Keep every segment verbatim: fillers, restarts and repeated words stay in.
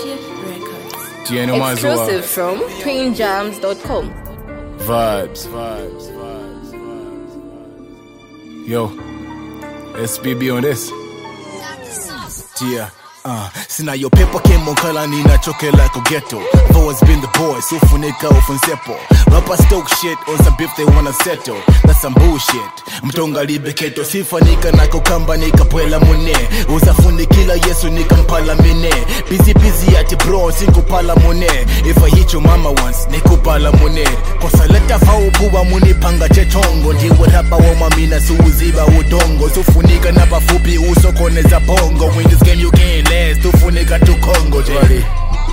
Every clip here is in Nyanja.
Friendship Records. Do you know my Exclusive from twin jams dot com. Vibes, vibes, vibes, vibes, vibes. Yo, S B B on this. Yeah. Uh, sina yo pepo kemo kala nina choke like a ghetto. I've always been the boy, so funika ufunsepo. Rapper stoke shit on some beef they wanna settle. That's some bullshit. Mtonga libe keto, sifanika na kukamba nika pwela mune. Uzafuni kila yesu nika mpala mine. Busy busy ati bro, singu pala mune. If I hit your mama once, niku pala mune. Kosa leta fau buwa muni panga chetongo. Ndiwa rapa wa mamina suuziba udongo. Sufunika na pafupi uso kone za bongo. Win this game you can't last, tufunika tu Congo, Jay.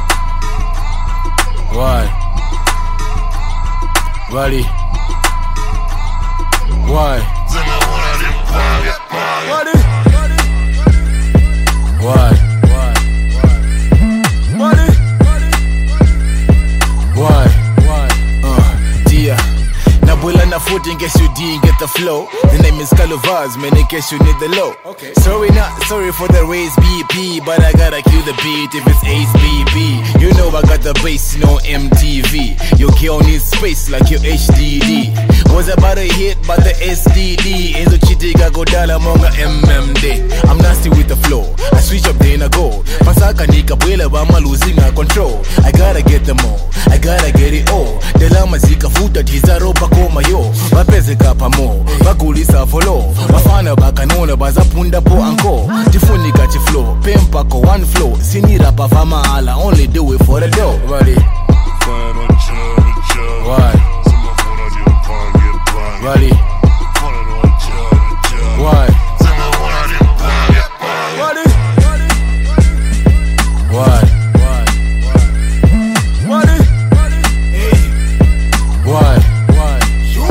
Why? Why? Why? Why? Why? Why? Uh, dear. Nabuela na foot in case you didn't get the flow. The name is Calovaz, man, in case you need the low. Okay. Sorry, not sorry for the raise B P, but I gotta kill the beat if it's H B B. You know I got the bass, no M T V. Your girl needs space like your H D D. Was about to hit, but the S D D. Enzo Chitiga go down among a M M D. I'm nasty with the flow. I switch up, then I go. Pasaka nika bwela, but I'm losing my control. I gotta get them all. I gotta get it all. The lama zika futa tizaro bakoma yo. Bapeze kapa mo. Bakulisa follow. Bafana bakanona bazapunda po anko. Tifunika ti flow. Pempa ko one flow. Sini rapa fama ala. Only do it for the dough. Ready? Why? Ready? Why? Why? Why? Why?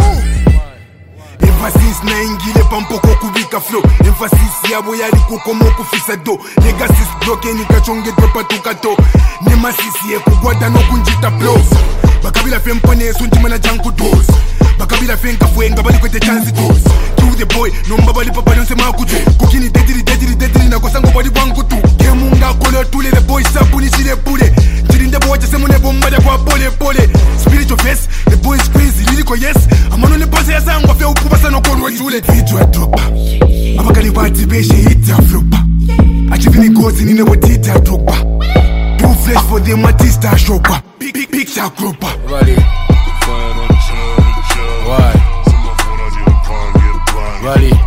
Emphasis na ingile pampoko kubika flow. Emphasis yabo yali kukomo kufisa do. Legacies bloke nikachonge dropa tukato. Nemasisi ye kugwada no kunjita blows. Bakabila fe mpone suntima na janku dos. Bakabila fe nkafwe ngabali kwete chance dos. Kill the boy no mbabali papa nonse makutu. Kukini dediri dediri dediri na kosango bali wangu tu. Kemunga kolo tule the boy sabuni chile pule. Chirinde boy chase mune bomba de kwa pole pole. Spiritual face the boy is crazy lyrical yes. Amano ne pose ya sango fe ukuba sana konwe chule. Video dropa. Abakali bati beshe hit ya flopa. Achivini gozi nine wotita dropa. Two flesh for them artista shopper. Big big picture grouper. Ready? Why? Ready?